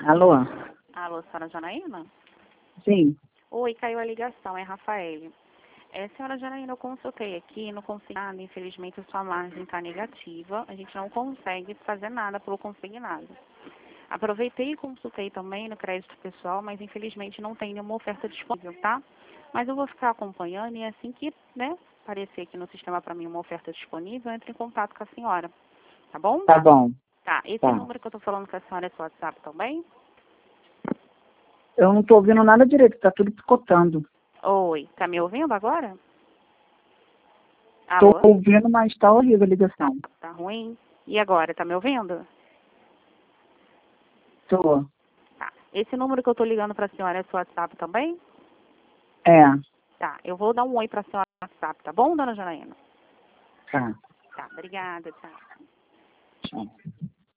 Alô? Alô, senhora Janaína? Sim. Oi, caiu a ligação, é Rafael. Senhora Janaína, eu consultei aqui, não consegui nada, infelizmente a sua margem está negativa, a gente não consegue fazer nada pelo consignado. Aproveitei e consultei também no crédito pessoal, mas infelizmente não tem nenhuma oferta disponível, tá? Mas eu vou ficar acompanhando e assim que, aparecer aqui no sistema para mim uma oferta disponível, eu entro em contato com a senhora, tá bom? Tá bom. Tá, esse Tá. número que eu tô falando com a senhora é seu WhatsApp também? Eu não tô ouvindo nada direito, tá tudo picotando. Oi, tá me ouvindo agora? Tô Alô? ouvindo, mas tá horrível a ligação. Tá ruim? E agora, tá me ouvindo? Tô. Tá. Esse número que eu tô ligando pra senhora é seu WhatsApp também? É. Tá, eu vou dar um oi pra senhora no WhatsApp, tá bom, dona Janaína? Tá. Tá, obrigada, tchau. Tchau.